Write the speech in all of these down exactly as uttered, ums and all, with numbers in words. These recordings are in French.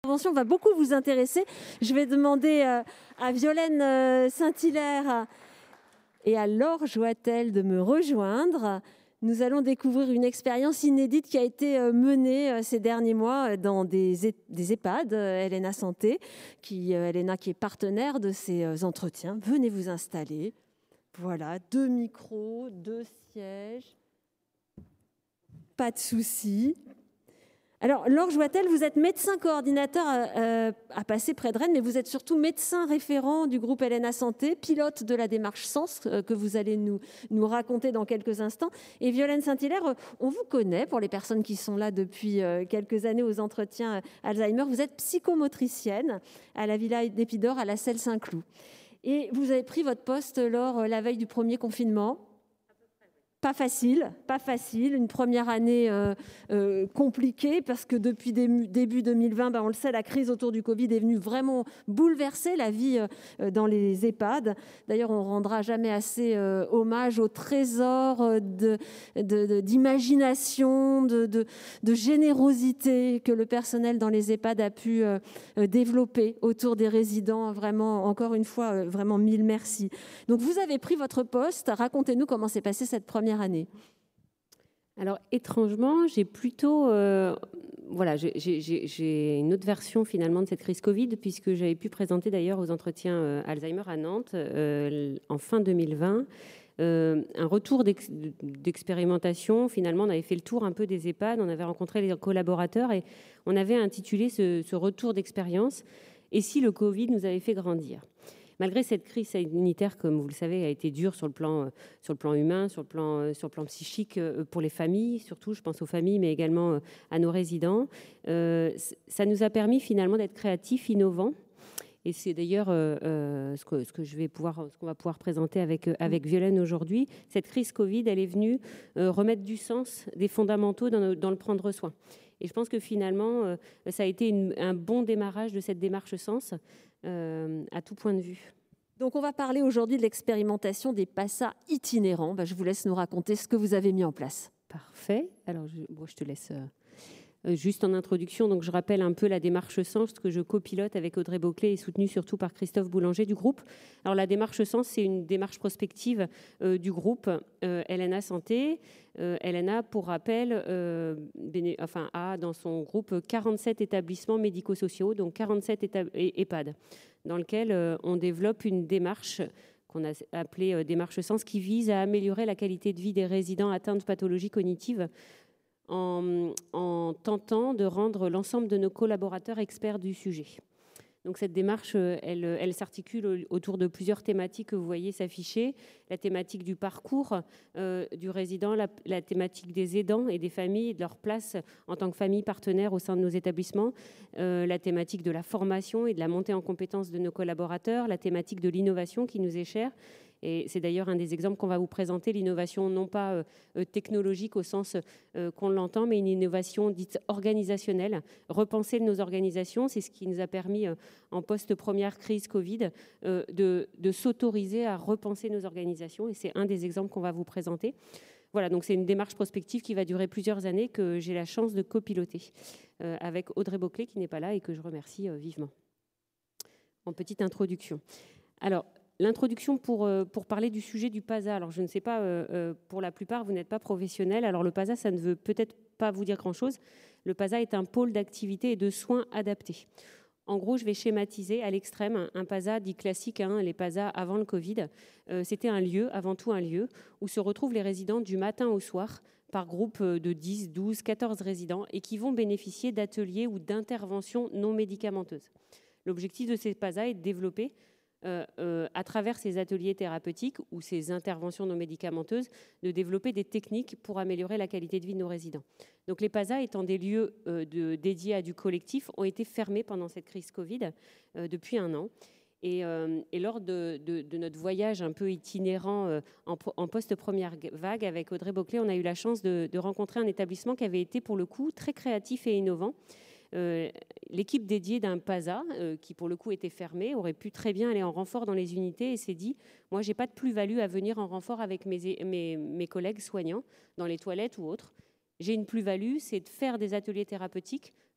intervention va beaucoup vous intéresser. Je vais demander euh, à Violaine euh, Saint-Hilaire et à Laure Joitel de me rejoindre. Nous allons découvrir une expérience inédite qui a été menée ces derniers mois dans des, des EHPAD, Helena Santé, qui, Helena qui est partenaire de ces entretiens. Venez vous installer. Voilà, deux micros, deux sièges. Pas de souci. Alors, Laure Joitel, vous êtes médecin coordinateur euh, à passer près de Rennes, mais vous êtes surtout médecin référent du groupe Helena Santé, pilote de la démarche Sens euh, que vous allez nous, nous raconter dans quelques instants. Et Violaine Saint-Hilaire, euh, on vous connaît pour les personnes qui sont là depuis euh, quelques années aux entretiens euh, Alzheimer. Vous êtes psychomotricienne à la Villa d'Épidore à la Celle-Saint-Cloud. Et vous avez pris votre poste lors euh, la veille du premier confinement. Pas facile, pas facile. Une première année euh, euh, compliquée parce que depuis début deux mille vingt, ben on le sait, la crise autour du Covid est venue vraiment bouleverser la vie euh, dans les EHPAD. D'ailleurs, on rendra jamais assez euh, hommage au trésor de, de, de, d'imagination, de, de, de générosité que le personnel dans les EHPAD a pu euh, développer autour des résidents. Vraiment, encore une fois, euh, vraiment mille merci. Donc, vous avez pris votre poste. Racontez-nous comment s'est passée cette première année. Alors, étrangement, j'ai plutôt... Euh, voilà, j'ai, j'ai, j'ai une autre version finalement de cette crise Covid, puisque j'avais pu présenter d'ailleurs aux entretiens euh, Alzheimer à Nantes euh, en fin deux mille vingt. Euh, un retour d'ex- d'expérimentation. Finalement, on avait fait le tour un peu des EHPAD, on avait rencontré les collaborateurs et on avait intitulé ce, ce retour d'expérience « Et si le Covid nous avait fait grandir ?» Malgré cette crise sanitaire, comme vous le savez, a été dure sur le plan, euh, sur le plan humain, sur le plan, euh, sur le plan psychique euh, pour les familles, surtout, je pense aux familles, mais également euh, à nos résidents. Euh, ça nous a permis finalement d'être créatifs, innovants. Et c'est d'ailleurs euh, euh, ce, que, ce que je vais pouvoir, ce qu'on va pouvoir présenter avec, euh, avec Violaine aujourd'hui. Cette crise Covid, elle est venue euh, remettre du sens, des fondamentaux dans, nos, dans le prendre soin. Et je pense que finalement, euh, ça a été une, un bon démarrage de cette démarche Sens euh, à tout point de vue. Donc, on va parler aujourd'hui de l'expérimentation des P A S A itinérants. Ben, je vous laisse nous raconter ce que vous avez mis en place. Parfait. Alors, je, bon, je te laisse... Euh... Juste en introduction, donc je rappelle un peu la démarche Sens que je copilote avec Audrey Boclet et soutenue surtout par Christophe Boulanger du groupe. Alors la démarche Sens, c'est une démarche prospective euh, du groupe euh, Helena Santé. Euh, Helena, pour rappel, euh, béné- enfin, a dans son groupe quarante-sept établissements médico-sociaux, donc quarante-sept étab- EHPAD, dans lequel euh, on développe une démarche qu'on a appelée euh, démarche Sens, qui vise à améliorer la qualité de vie des résidents atteints de pathologies cognitives En, en tentant de rendre l'ensemble de nos collaborateurs experts du sujet. Donc cette démarche, elle, elle s'articule autour de plusieurs thématiques que vous voyez s'afficher. La thématique du parcours euh, du résident, la, la thématique des aidants et des familles et de leur place en tant que famille partenaire au sein de nos établissements, euh, la thématique de la formation et de la montée en compétences de nos collaborateurs, la thématique de l'innovation qui nous est chère. Et c'est d'ailleurs un des exemples qu'on va vous présenter, l'innovation non pas euh, technologique au sens euh, qu'on l'entend, mais une innovation dite organisationnelle. Repenser nos organisations, c'est ce qui nous a permis euh, en post-première crise Covid euh, de, de s'autoriser à repenser nos organisations. Et c'est un des exemples qu'on va vous présenter. Voilà, donc c'est une démarche prospective qui va durer plusieurs années que j'ai la chance de copiloter euh, avec Audrey Boclet qui n'est pas là et que je remercie euh, vivement. En petite introduction. Alors, l'introduction pour, pour parler du sujet du P A S A. Alors, je ne sais pas, euh, pour la plupart, vous n'êtes pas professionnels. Alors, le P A S A, ça ne veut peut-être pas vous dire grand-chose. Le P A S A est un pôle d'activité et de soins adaptés. En gros, je vais schématiser à l'extrême un, un P A S A dit classique, hein, les P A S A avant le Covid. Euh, c'était un lieu, avant tout un lieu, où se retrouvent les résidents du matin au soir, par groupe de dix, douze, quatorze résidents, et qui vont bénéficier d'ateliers ou d'interventions non médicamenteuses. L'objectif de ces P A S A est de développer Euh, euh, à travers ces ateliers thérapeutiques ou ces interventions non médicamenteuses, de développer des techniques pour améliorer la qualité de vie de nos résidents. Donc les P A S A, étant des lieux euh, de, dédiés à du collectif, ont été fermés pendant cette crise Covid euh, depuis un an. Et, euh, et lors de, de, de notre voyage un peu itinérant euh, en, en post-première vague avec Audrey Boclet, on a eu la chance de, de rencontrer un établissement qui avait été pour le coup très créatif et innovant. Euh, l'équipe dédiée d'un P A S A, euh, qui pour le coup était fermée, aurait pu très bien aller en renfort dans les unités et s'est dit, moi j'ai pas de plus-value à venir en renfort avec mes, mes, mes collègues soignants dans les toilettes ou autres. J'ai une plus-value, c'est de faire des ateliers thérapeutiques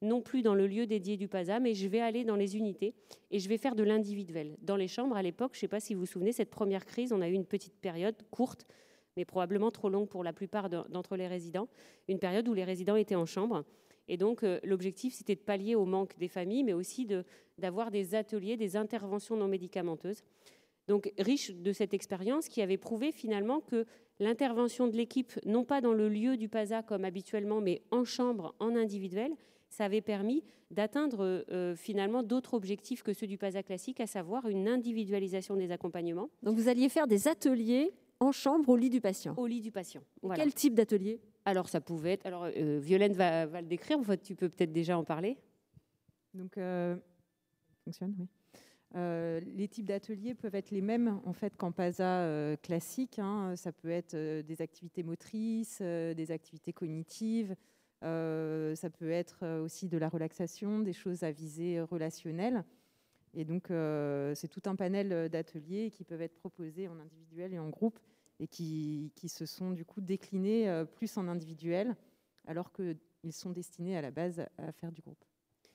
non plus dans le lieu dédié du PASA, mais je vais aller dans les unités et je vais faire de l'individuel. Dans les chambres, à l'époque, je ne sais pas si vous vous souvenez, cette première crise, on a eu une petite période courte, mais probablement trop longue pour la plupart d'entre les résidents, une période où les résidents étaient en chambre. Et donc, euh, l'objectif, c'était de pallier au manque des familles, mais aussi d'avoir des ateliers, des interventions non médicamenteuses. Donc, riche de cette expérience qui avait prouvé finalement que l'intervention de l'équipe, non pas dans le lieu du PASA comme habituellement, mais en chambre, en individuel, ça avait permis d'atteindre euh, finalement d'autres objectifs que ceux du PASA classique, à savoir une individualisation des accompagnements. Donc, vous alliez faire des ateliers en chambre au lit du patient. Au lit du patient. Voilà. Quel type d'atelier? Alors, ça pouvait être... Alors, euh, Violaine va, va le décrire. En fait, tu peux peut-être déjà en parler. Donc, euh, fonctionne, oui. Euh, les types d'ateliers peuvent être les mêmes en fait qu'en PASA euh, classique. Hein. Ça peut être euh, des activités motrices, euh, des activités cognitives. Euh, ça peut être euh, aussi de la relaxation, des choses à visée relationnelle. Et donc, euh, c'est tout un panel d'ateliers qui peuvent être proposés en individuel et en groupe, et qui, qui se sont du coup déclinés euh, plus en individuel, alors qu'ils sont destinés à la base à faire du groupe.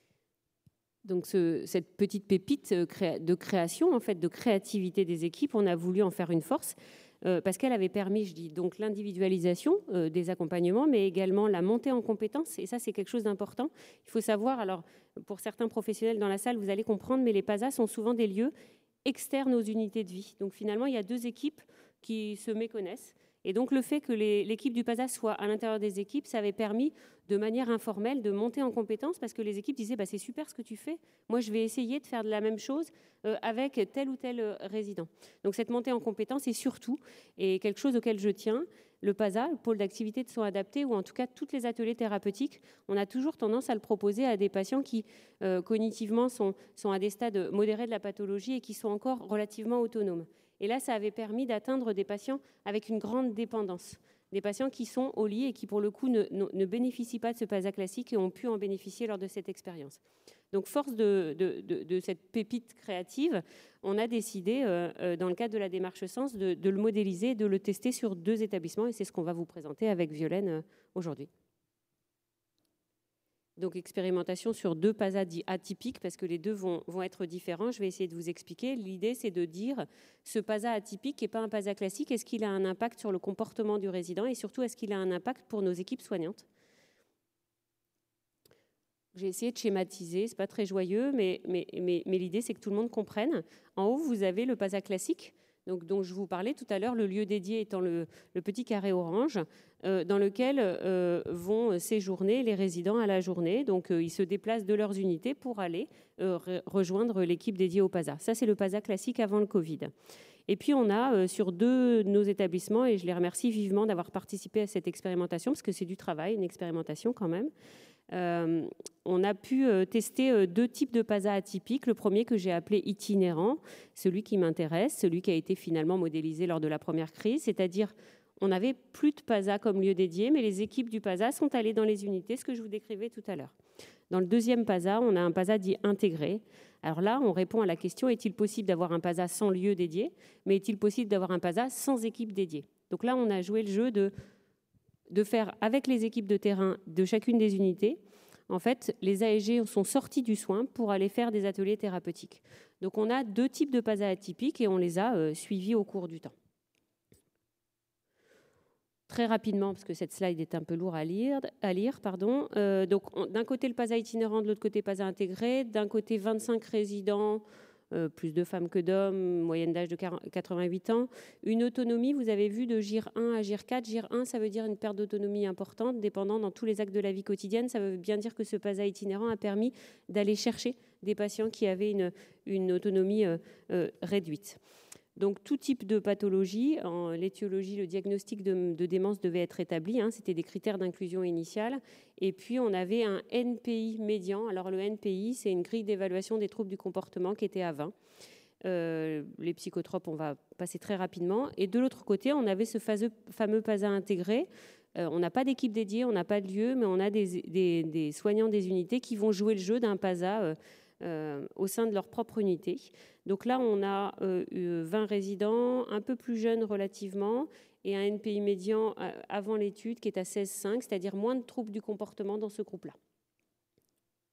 Donc ce, cette petite pépite de création, en fait, de créativité des équipes, on a voulu en faire une force, euh, parce qu'elle avait permis, je dis, donc l'individualisation euh, des accompagnements, mais également la montée en compétences, et ça c'est quelque chose d'important. Il faut savoir, alors pour certains professionnels dans la salle, vous allez comprendre, mais les PASA sont souvent des lieux externes aux unités de vie. Donc finalement, il y a deux équipes qui se méconnaissent. Et donc le fait que l'équipe du PASA soit à l'intérieur des équipes, ça avait permis de manière informelle de monter en compétences, parce que les équipes disaient bah, c'est super ce que tu fais, moi je vais essayer de faire de la même chose euh, avec tel ou tel euh, résident. Donc cette montée en compétences est surtout, et quelque chose auquel je tiens, le PASA, le pôle d'activité de soins adaptés, ou en tout cas tous les ateliers thérapeutiques, on a toujours tendance à le proposer à des patients qui euh, cognitivement sont, sont à des stades modérés de la pathologie et qui sont encore relativement autonomes. Et là, ça avait permis d'atteindre des patients avec une grande dépendance, des patients qui sont au lit et qui, pour le coup, ne, ne, ne bénéficient pas de ce PASA classique et ont pu en bénéficier lors de cette expérience. Donc, force de, de, de, de cette pépite créative, on a décidé, euh, dans le cadre de la démarche Sens, de, de le modéliser, de le tester sur deux établissements, et c'est ce qu'on va vous présenter avec Violaine euh, aujourd'hui. Donc, expérimentation sur deux PASA atypiques, parce que les deux vont, vont être différents. Je vais essayer de vous expliquer. L'idée, c'est de dire, ce PASA atypique qui n'est pas un PASA classique, est-ce qu'il a un impact sur le comportement du résident, et surtout, est-ce qu'il a un impact pour nos équipes soignantes? J'ai essayé de schématiser, ce n'est pas très joyeux, mais, mais, mais, mais l'idée, c'est que tout le monde comprenne. En haut, vous avez le PASA classique, donc, dont je vous parlais tout à l'heure, le lieu dédié étant le, le petit carré orange, euh, dans lequel euh, vont séjourner les résidents à la journée. Donc, euh, ils se déplacent de leurs unités pour aller euh, re rejoindre l'équipe dédiée au PASA. Ça, c'est le PASA classique avant le Covid. Et puis, on a euh, sur deux de nos établissements, et je les remercie vivement d'avoir participé à cette expérimentation, parce que c'est du travail, une expérimentation quand même. Euh, on a pu euh, tester euh, deux types de PASA atypiques. Le premier que j'ai appelé itinérant, celui qui m'intéresse, celui qui a été finalement modélisé lors de la première crise, c'est-à-dire on n'avait plus de PASA comme lieu dédié, mais les équipes du PASA sont allées dans les unités, ce que je vous décrivais tout à l'heure. Dans le deuxième PASA, on a un PASA dit intégré. Alors là, on répond à la question, est-il possible d'avoir un PASA sans lieu dédié, mais est-il possible d'avoir un PASA sans équipe dédiée? Donc là, on a joué le jeu de de faire avec les équipes de terrain de chacune des unités. En fait, les A S G sont sortis du soin pour aller faire des ateliers thérapeutiques. Donc, on a deux types de PASA atypiques et on les a euh, suivis au cours du temps. Très rapidement, parce que cette slide est un peu lourde à lire, à lire pardon. Euh, donc, d'un côté, le PASA itinérant, de l'autre côté, PASA intégré. D'un côté, vingt-cinq résidents, Euh, plus de femmes que d'hommes, moyenne d'âge de quatre-vingt-huit ans. Une autonomie, vous avez vu, de G I R un à G I R quatre. G I R un, ça veut dire une perte d'autonomie importante, dépendant dans tous les actes de la vie quotidienne. Ça veut bien dire que ce PASA itinérant a permis d'aller chercher des patients qui avaient une, une autonomie euh, euh, réduite. Donc, tout type de pathologie, en l'étiologie, le diagnostic de, de démence devait être établi, hein, c'était des critères d'inclusion initiale. Et puis, on avait un N P I médian. Alors, le N P I, c'est une grille d'évaluation des troubles du comportement qui était à vingt. Euh, les psychotropes, on va passer très rapidement. Et de l'autre côté, on avait ce fameux, fameux PASA intégré. Euh, on n'a pas d'équipe dédiée, on n'a pas de lieu, mais on a des, des, des soignants des unités qui vont jouer le jeu d'un PASA euh, euh, au sein de leur propre unité. Donc là, on a euh, vingt résidents, un peu plus jeunes relativement, et un N P I médian avant l'étude qui est à seize virgule cinq, c'est-à-dire moins de troubles du comportement dans ce groupe-là.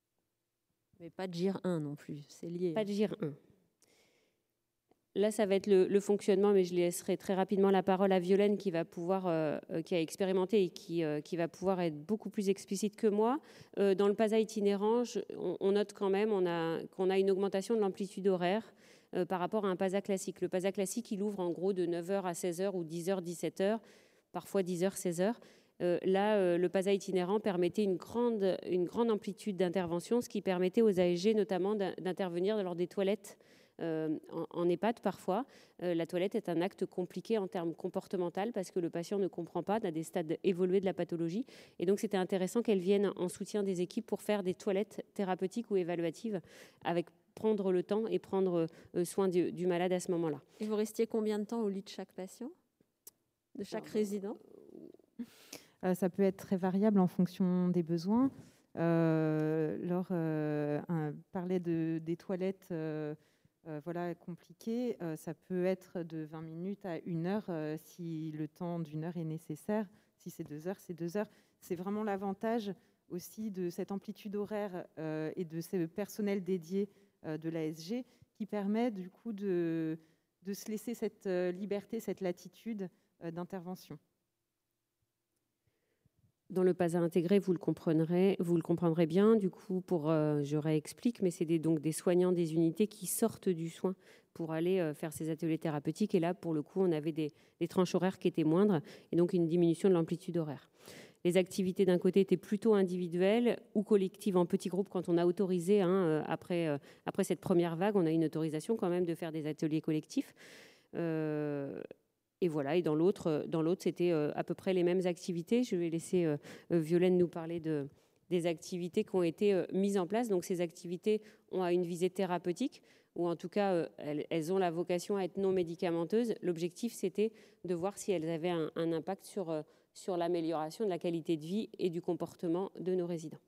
Mais pas de G I R un non plus, c'est lié. Pas de G I R un. Là, ça va être le, le fonctionnement, mais je laisserai très rapidement la parole à Violaine qui va pouvoir, euh, qui a expérimenté et qui, euh, qui va pouvoir être beaucoup plus explicite que moi. Euh, dans le PASA itinérant, je, on, on note quand même on a, qu'on a une augmentation de l'amplitude horaire euh, par rapport à un PASA classique. Le PASA classique, il ouvre en gros de neuf heures à seize heures ou dix heures, dix-sept heures, parfois dix heures, seize heures. Euh, là, euh, le PASA itinérant permettait une grande, une grande amplitude d'intervention, ce qui permettait aux A S G notamment d'intervenir lors des toilettes euh, en, en EHPAD parfois. Euh, la toilette est un acte compliqué en termes comportementaux parce que le patient ne comprend pas, à des stades évolués de la pathologie. Et donc, c'était intéressant qu'elle vienne en soutien des équipes pour faire des toilettes thérapeutiques ou évaluatives avec prendre le temps et prendre euh, soin du, du malade à ce moment-là. Et vous restiez combien de temps au lit de chaque patient, de chaque Alors, résident euh, Ça peut être très variable en fonction des besoins. Euh, Laure euh, un, parlait de, des toilettes euh, euh, voilà, compliquées. Euh, ça peut être de vingt minutes à une heure euh, si le temps d'une heure est nécessaire. Si c'est deux heures, c'est deux heures. C'est vraiment l'avantage aussi de cette amplitude horaire euh, et de ce personnel dédié euh, de l'A S G qui permet du coup de, de se laisser cette euh, liberté, cette latitude euh, d'intervention. Dans le PASA intégré, vous le comprendrez, vous le comprendrez bien. Du coup, pour, euh, je réexplique, mais c'est des, donc des soignants des unités qui sortent du soin pour aller euh, faire ces ateliers thérapeutiques. Et là, pour le coup, on avait des, des tranches horaires qui étaient moindres et donc une diminution de l'amplitude horaire. Les activités d'un côté étaient plutôt individuelles ou collectives en petits groupes quand on a autorisé, hein, après, euh, après cette première vague, on a une autorisation quand même de faire des ateliers collectifs. Euh, Et voilà, et dans l'autre, dans l'autre, c'était à peu près les mêmes activités. Je vais laisser euh, Violaine nous parler de, des activités qui ont été euh, mises en place. Donc ces activités ont une visée thérapeutique, ou en tout cas, euh, elles, elles ont la vocation à être non médicamenteuses. L'objectif, c'était de voir si elles avaient un, un impact sur, euh, sur l'amélioration de la qualité de vie et du comportement de nos résidents.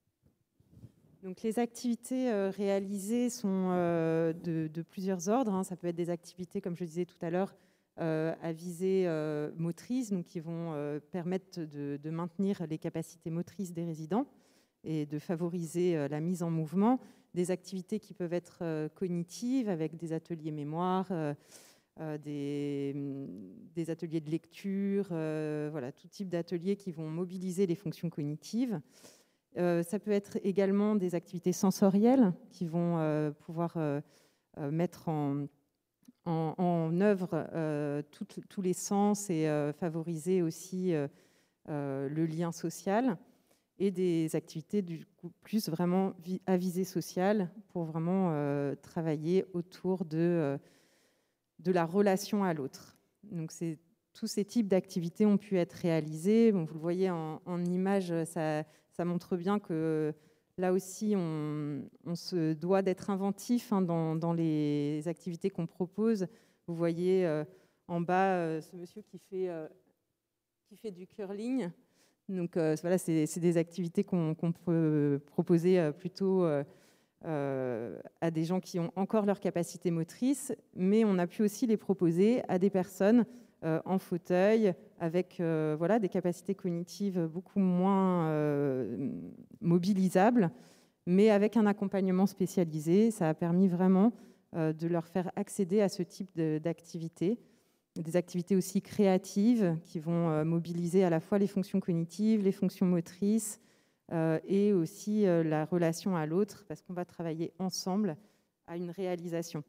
Donc, les activités euh, réalisées sont euh, de, de plusieurs ordres. Hein. Ça peut être des activités, comme je disais tout à l'heure, Euh, à visée euh, motrice, donc qui vont euh, permettre de, de maintenir les capacités motrices des résidents et de favoriser euh, la mise en mouvement. Des activités qui peuvent être euh, cognitives avec des ateliers mémoire, euh, euh, des, des ateliers de lecture, euh, voilà, tout type d'ateliers qui vont mobiliser les fonctions cognitives. Euh, ça peut être également des activités sensorielles qui vont euh, pouvoir euh, euh, mettre en En, en œuvre euh, tout, tous les sens et euh, favoriser aussi euh, euh, le lien social, et des activités du coup, plus vraiment vi à visée sociale pour vraiment euh, travailler autour de, euh, de la relation à l'autre. Donc c'est, tous ces types d'activités ont pu être réalisés. Bon, vous le voyez en, en image, ça, ça montre bien que là aussi, on, on se doit d'être inventif hein, dans, dans les activités qu'on propose. Vous voyez euh, en bas euh, ce monsieur qui fait, euh, qui fait du curling. Donc euh, voilà, c'est, c'est des activités qu'on, qu'on peut proposer euh, plutôt euh, euh, à des gens qui ont encore leur capacité motrice, mais on a pu aussi les proposer à des personnes euh, en fauteuil avec euh, voilà, des capacités cognitives beaucoup moins euh, mobilisables, mais avec un accompagnement spécialisé. Ça a permis vraiment euh, de leur faire accéder à ce type de, d'activités. Des activités aussi créatives qui vont euh, mobiliser à la fois les fonctions cognitives, les fonctions motrices euh, et aussi euh, la relation à l'autre, parce qu'on va travailler ensemble à une réalisation.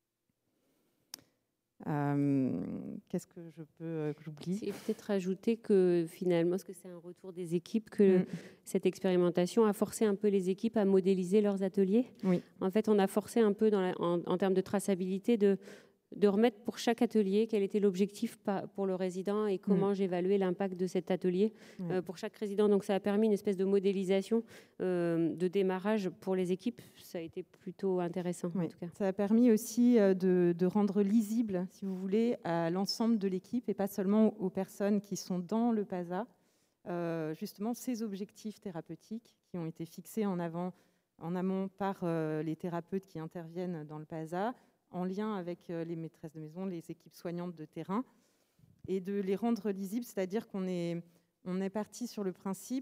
Euh, qu'est-ce que je peux euh, que j'oublie ? C'est peut-être ajouter que finalement, parce que c'est un retour des équipes, que mm. cette expérimentation a forcé un peu les équipes à modéliser leurs ateliers. Oui. En fait, on a forcé un peu dans la, en, en termes de traçabilité de, de remettre pour chaque atelier quel était l'objectif pour le résident et comment mm. j'évaluais l'impact de cet atelier mm. euh, pour chaque résident. Donc ça a permis une espèce de modélisation euh, de démarrage pour les équipes. Ça a été plutôt intéressant oui. en tout cas. Ça a permis aussi de, de rendre lisible, si vous voulez, à l'ensemble de l'équipe et pas seulement aux personnes qui sont dans le PASA, euh, justement ces objectifs thérapeutiques qui ont été fixés en, avant, en amont par euh, les thérapeutes qui interviennent dans le PASA, en lien avec les maîtresses de maison, les équipes soignantes de terrain, et de les rendre lisibles, c'est-à-dire qu'on est, on est parti sur le principe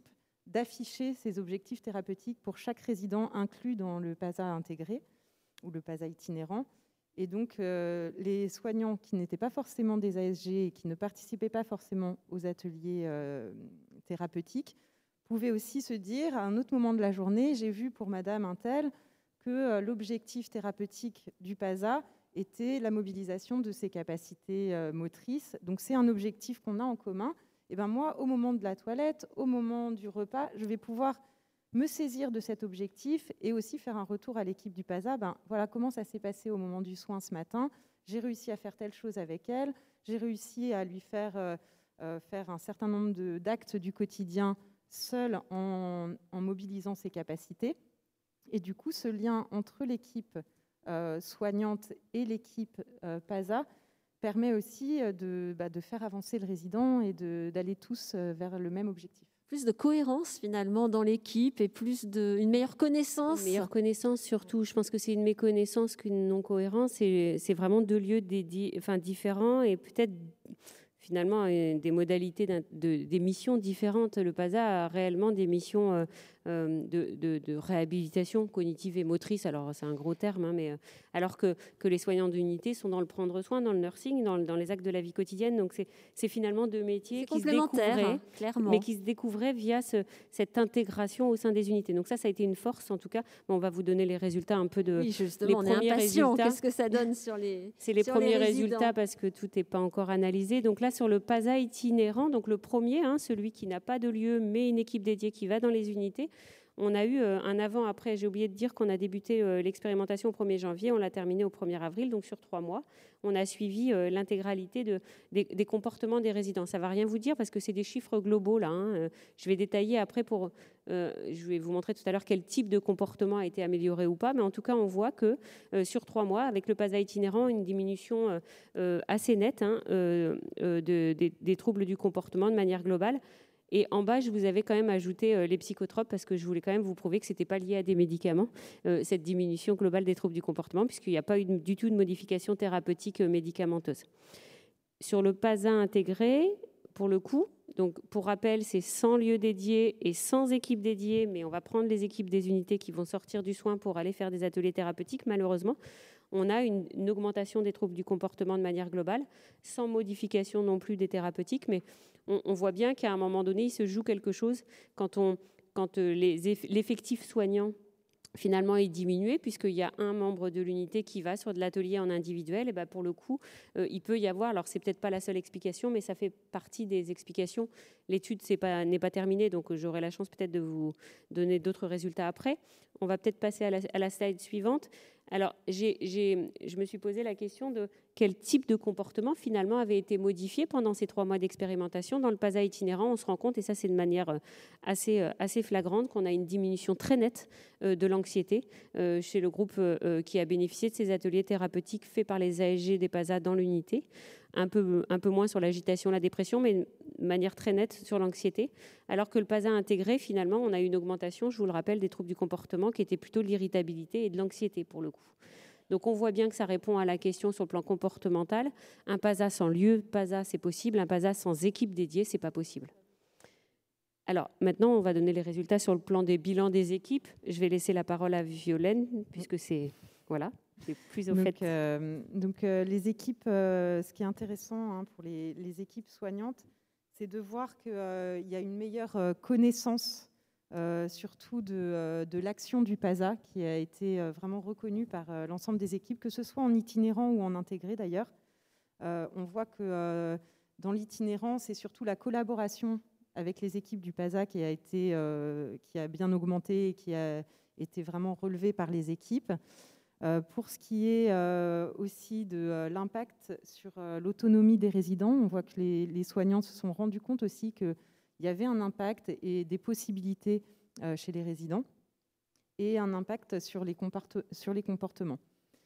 d'afficher ces objectifs thérapeutiques pour chaque résident inclus dans le PASA intégré ou le PASA itinérant. Et donc, euh, les soignants qui n'étaient pas forcément des A S G et qui ne participaient pas forcément aux ateliers euh, thérapeutiques pouvaient aussi se dire, à un autre moment de la journée, j'ai vu pour Madame Untel que euh, l'objectif thérapeutique du PASA était la mobilisation de ses capacités euh, motrices. Donc, c'est un objectif qu'on a en commun. Et ben moi, au moment de la toilette, au moment du repas, je vais pouvoir me saisir de cet objectif et aussi faire un retour à l'équipe du PASA. Ben, voilà comment ça s'est passé au moment du soin ce matin. J'ai réussi à faire telle chose avec elle. J'ai réussi à lui faire, euh, euh, faire un certain nombre de, d'actes du quotidien seul en, en mobilisant ses capacités. Et du coup, ce lien entre l'équipe euh, soignante et l'équipe euh, PASA permet aussi de, bah, de faire avancer le résident et de, d'aller tous vers le même objectif. Plus de cohérence finalement dans l'équipe et plus de, une meilleure connaissance. Une meilleure connaissance surtout. Je pense que c'est une méconnaissance qu'une non-cohérence. C'est, c'est vraiment deux lieux dédi- enfin, différents et peut-être finalement des modalités de, des missions différentes. Le PASA a réellement des missions euh, de, de, de réhabilitation cognitive et motrice. Alors c'est un gros terme, hein, mais euh, alors que, que les soignants d'unité sont dans le prendre soin, dans le nursing, dans, dans les actes de la vie quotidienne. Donc c'est, c'est finalement deux métiers c'est qui se découvraient, hein, clairement. mais qui se découvraient via ce, cette intégration au sein des unités. Donc ça, ça a été une force en tout cas. Bon, on va vous donner les résultats un peu de oui, justement, les on premiers est impatient. résultats. Qu'est-ce que ça donne sur les C'est les sur premiers les résultats parce que tout n'est pas encore analysé. Donc là, sur le PASA itinérant, donc le premier, hein, celui qui n'a pas de lieu mais une équipe dédiée qui va dans les unités, on a eu euh, un avant-après. J'ai oublié de dire qu'on a débuté euh, l'expérimentation au premier janvier, on l'a terminée au premier avril, donc sur trois mois. On a suivi euh, l'intégralité de, des, des comportements des résidents. Ça ne va rien vous dire parce que c'est des chiffres globaux là. Hein. Je vais détailler après pour... Euh, je vais vous montrer tout à l'heure quel type de comportement a été amélioré ou pas, mais en tout cas, on voit que euh, sur trois mois, avec le PASA itinérant, une diminution euh, euh, assez nette hein, euh, euh, de, des, des troubles du comportement de manière globale. Et en bas, je vous avais quand même ajouté euh, les psychotropes parce que je voulais quand même vous prouver que ce n'était pas lié à des médicaments, euh, cette diminution globale des troubles du comportement, puisqu'il n'y a pas eu du tout de modification thérapeutique euh, médicamenteuse. Sur le PASA intégré, pour le coup, donc pour rappel, c'est sans lieu dédié et sans équipe dédiée, mais on va prendre les équipes des unités qui vont sortir du soin pour aller faire des ateliers thérapeutiques, malheureusement. On a une, une augmentation des troubles du comportement de manière globale, sans modification non plus des thérapeutiques, mais on, on voit bien qu'à un moment donné, il se joue quelque chose quand, on, quand les, l'effectif soignant finalement est diminué, puisqu'il y a un membre de l'unité qui va sur de l'atelier en individuel, et ben pour le coup, euh, il peut y avoir, alors c'est peut-être pas la seule explication, mais ça fait partie des explications. L'étude c'est pas, n'est pas terminée, donc j'aurai la chance peut-être de vous donner d'autres résultats après. On va peut-être passer à la, à la slide suivante. Alors, j'ai, j'ai, je me suis posé la question de quel type de comportement finalement avait été modifié pendant ces trois mois d'expérimentation. Dans le PASA itinérant, on se rend compte, et ça c'est de manière assez, assez flagrante, qu'on a une diminution très nette de l'anxiété euh, chez le groupe euh, qui a bénéficié de ces ateliers thérapeutiques faits par les A S G des PASA dans l'unité. Un peu, un peu moins sur l'agitation, la dépression, mais de manière très nette sur l'anxiété. Alors que le PASA intégré, finalement, on a une augmentation, je vous le rappelle, des troubles du comportement qui était plutôt de l'irritabilité et de l'anxiété pour le coup. Donc on voit bien que ça répond à la question sur le plan comportemental. Un PASA sans lieu, PASA c'est possible, un PASA sans équipe dédiée, c'est pas possible. Alors maintenant, on va donner les résultats sur le plan des bilans des équipes. Je vais laisser la parole à Violaine, puisque c'est... Voilà. Plus au donc, fait. Euh, donc euh, les équipes, euh, ce qui est intéressant hein, pour les, les équipes soignantes, c'est de voir qu'il euh, y a une meilleure euh, connaissance, euh, surtout de, euh, de l'action du PASA, qui a été euh, vraiment reconnue par euh, l'ensemble des équipes, que ce soit en itinérant ou en intégré d'ailleurs. Euh, on voit que euh, dans l'itinérant, c'est surtout la collaboration avec les équipes du PASA qui a été, euh, qui a bien augmenté et qui a été vraiment relevée par les équipes. Euh, pour ce qui est euh, aussi de euh, l'impact sur euh, l'autonomie des résidents, on voit que les, les soignants se sont rendus compte aussi qu'il y avait un impact et des possibilités euh, chez les résidents et un impact sur les, comport- sur les comportements.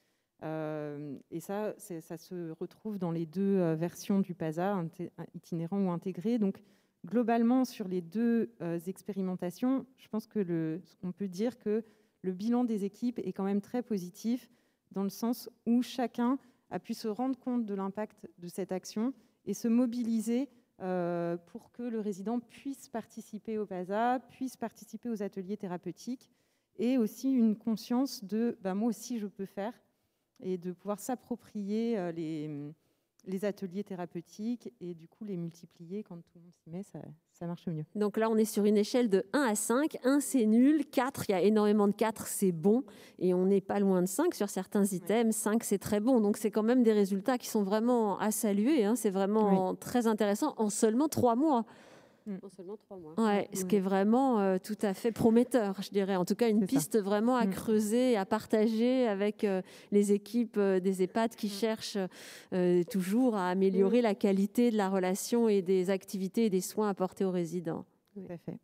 Euh, et ça, c'est, ça se retrouve dans les deux euh, versions du PASA, itinérant ou intégré. Donc, globalement, sur les deux euh, expérimentations, je pense que le, on peut dire que le bilan des équipes est quand même très positif dans le sens où chacun a pu se rendre compte de l'impact de cette action et se mobiliser euh, pour que le résident puisse participer au PASA, puisse participer aux ateliers thérapeutiques, et aussi une conscience de bah, moi aussi je peux faire, et de pouvoir s'approprier euh, les, les ateliers thérapeutiques et du coup les multiplier quand tout le monde s'y met, ça, ça marche mieux. Donc là, on est sur une échelle de un à cinq. un, c'est nul. quatre, il y a énormément de quatre, c'est bon. Et on n'est pas loin de cinq sur certains items. Ouais. cinq, c'est très bon. Donc c'est quand même des résultats qui sont vraiment à saluer. Hein. C'est vraiment oui. très intéressant en seulement trois mois. En seulement trois mois. Ouais, ce qui est vraiment euh, tout à fait prometteur, je dirais. En tout cas, une c'est piste ça. Vraiment à mmh. creuser, à partager avec euh, les équipes euh, des EHPAD qui mmh. cherchent euh, toujours à améliorer mmh. la qualité de la relation et des activités et des soins apportés aux résidents. Tout à fait.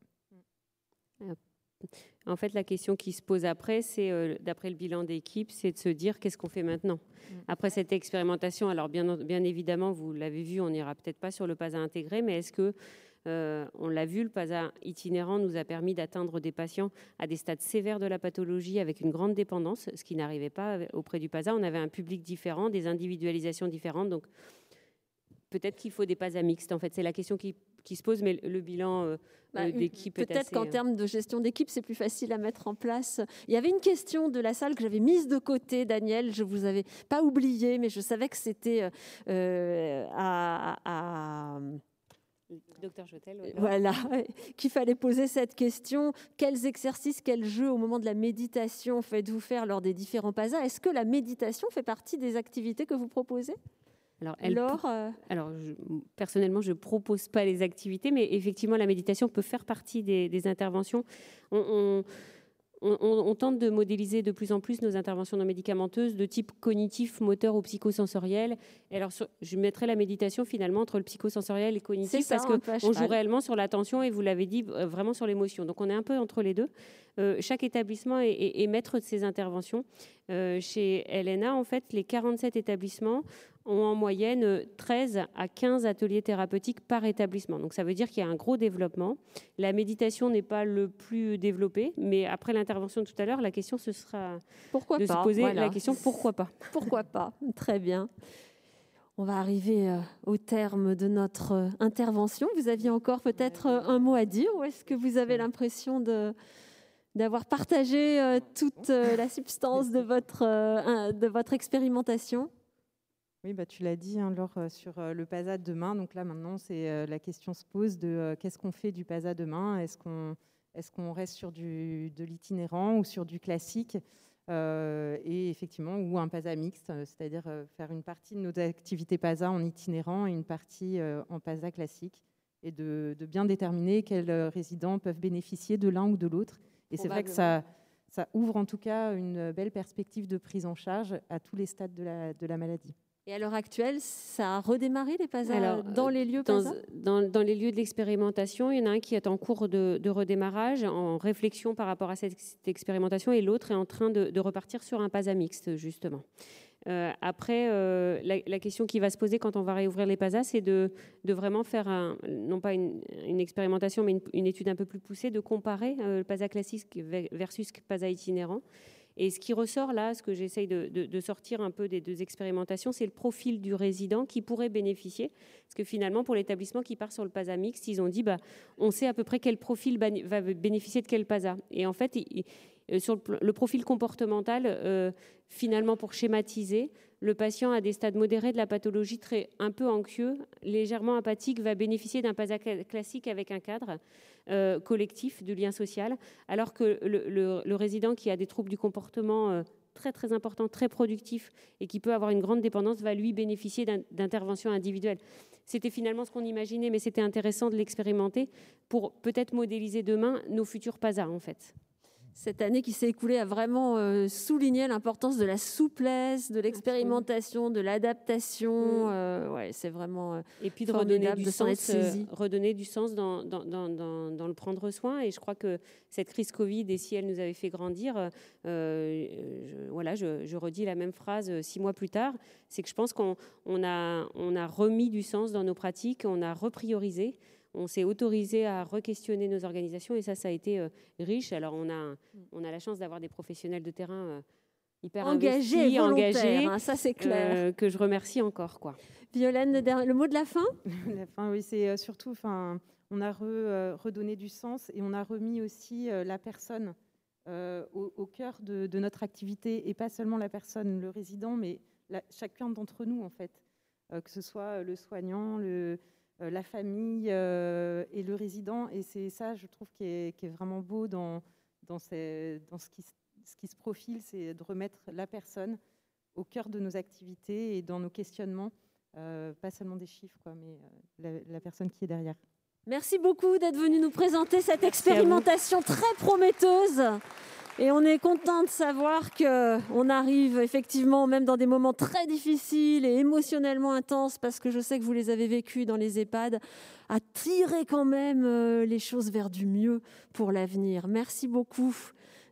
En fait, la question qui se pose après, c'est, euh, d'après le bilan d'équipe, c'est de se dire qu'est-ce qu'on fait maintenant mmh. après cette expérimentation. Alors, bien, bien évidemment, vous l'avez vu, on n'ira peut-être pas sur le PASA intégré, mais est-ce que Euh, on l'a vu, le PASA itinérant nous a permis d'atteindre des patients à des stades sévères de la pathologie avec une grande dépendance, ce qui n'arrivait pas auprès du PASA. On avait un public différent, des individualisations différentes, donc peut-être qu'il faut des PASA mixtes. En fait, c'est la question qui, qui se pose, mais le bilan euh, bah, d'équipe est assez... Peut-être qu'en termes de gestion d'équipe, c'est plus facile à mettre en place. Il y avait une question de la salle que j'avais mise de côté, Daniel. Je ne vous avais pas oublié, mais je savais que c'était euh, à... à Docteur Jotel, ouais. Voilà, qu'il fallait poser cette question. Quels exercices, quels jeux au moment de la méditation faites-vous faire lors des différents PASA? Est-ce que la méditation fait partie des activités que vous proposez? Alors, elle Alors, euh... Alors je, personnellement, je ne propose pas les activités, mais effectivement, la méditation peut faire partie des, des interventions. On, on, on, on tente de modéliser de plus en plus nos interventions non médicamenteuses de type cognitif, moteur ou psychosensoriel. Et alors, sur, je mettrai la méditation finalement entre le psychosensoriel et le cognitif ça, parce qu'on joue réellement sur l'attention et vous l'avez dit, vraiment sur l'émotion. Donc, on est un peu entre les deux. Euh, chaque établissement est, est, est maître de ses interventions. Euh, chez L N A, en fait, les quarante-sept établissements ont en moyenne treize à quinze ateliers thérapeutiques par établissement. Donc ça veut dire qu'il y a un gros développement. La méditation n'est pas le plus développé, mais après l'intervention de tout à l'heure, la question ce sera pourquoi de pas, se poser voilà. la question pourquoi pas. Pourquoi pas, très bien. On va arriver euh, au terme de notre euh, intervention. Vous aviez encore peut-être euh, un mot à dire ou est-ce que vous avez l'impression de... d'avoir partagé euh, toute euh, la substance de votre, euh, de votre expérimentation? Oui, bah, tu l'as dit, hein, Laure, euh, sur euh, le PASA de demain. Donc là, maintenant, c'est, euh, la question se pose de euh, qu'est-ce qu'on fait du PASA demain? Est-ce qu'on, est-ce qu'on reste sur du, de l'itinérant ou sur du classique euh, et effectivement, ou un PASA mixte, c'est-à-dire euh, faire une partie de nos activités PASA en itinérant et une partie euh, en PASA classique, et de, de bien déterminer quels résidents peuvent bénéficier de l'un ou de l'autre. Et c'est vrai que ça, ça ouvre en tout cas une belle perspective de prise en charge à tous les stades de la, de la maladie. Et à l'heure actuelle, ça a redémarré les PASA Alors, dans les lieux dans, PASA dans, dans les lieux de l'expérimentation, il y en a un qui est en cours de, de redémarrage, en réflexion par rapport à cette, cette expérimentation, et l'autre est en train de, de repartir sur un PASA mixte, justement. Euh, après, euh, la, la question qui va se poser quand on va réouvrir les PASA, c'est de, de vraiment faire, un, non pas une, une expérimentation, mais une, une étude un peu plus poussée, de comparer euh, le PASA classique versus PASA itinérant. Et ce qui ressort là, ce que j'essaye de, de, de sortir un peu des deux expérimentations, c'est le profil du résident qui pourrait bénéficier. Parce que finalement, pour l'établissement qui part sur le PASA mixte, ils ont dit, bah, on sait à peu près quel profil va bénéficier de quel PASA. Et en fait, il, sur le, le profil comportemental, euh, finalement, pour schématiser, le patient à des stades modérés de la pathologie, très, un peu anxieux, légèrement apathique, va bénéficier d'un PASA classique avec un cadre euh, collectif du lien social, alors que le, le, le résident qui a des troubles du comportement euh, très très importants, très productifs et qui peut avoir une grande dépendance, va lui bénéficier d'interventions individuelles. C'était finalement ce qu'on imaginait, mais c'était intéressant de l'expérimenter pour peut-être modéliser demain nos futurs PASA, en fait. Cette année qui s'est écoulée a vraiment euh, souligné l'importance de la souplesse, de l'expérimentation, de l'adaptation. Euh, ouais, c'est vraiment euh, et puis de redonner du, de sens, euh, redonner du sens dans, dans, dans, dans, dans le prendre soin. Et je crois que cette crise Covid, et si elle nous avait fait grandir, euh, je, voilà, je, je redis la même phrase euh, six mois plus tard, c'est que je pense qu'on on a, on a remis du sens dans nos pratiques, on a repriorisé. On s'est autorisé à re-questionner nos organisations et ça, ça a été euh, riche. Alors, on a, on a la chance d'avoir des professionnels de terrain euh, hyper engagé, investi, engagé, hein, ça c'est clair. Euh, que je remercie encore, quoi. Violaine, le, der- le mot de la fin? La fin, oui, c'est euh, surtout, enfin, on a re, euh, redonné du sens et on a remis aussi euh, la personne euh, au, au cœur de, de notre activité, et pas seulement la personne, le résident, mais la, chacun d'entre nous, en fait, euh, que ce soit le soignant, le, euh, la famille euh, et le résident. Et c'est ça, je trouve, qui est, qui est vraiment beau dans, dans, ces, dans ce, qui, ce qui se profile, c'est de remettre la personne au cœur de nos activités et dans nos questionnements. Euh, pas seulement des chiffres, quoi, mais euh, la, la personne qui est derrière. Merci beaucoup d'être venu nous présenter cette Merci expérimentation très prometteuse. Et on est content de savoir qu'on arrive effectivement, même dans des moments très difficiles et émotionnellement intenses, parce que je sais que vous les avez vécus dans les EHPAD, à tirer quand même les choses vers du mieux pour l'avenir. Merci beaucoup.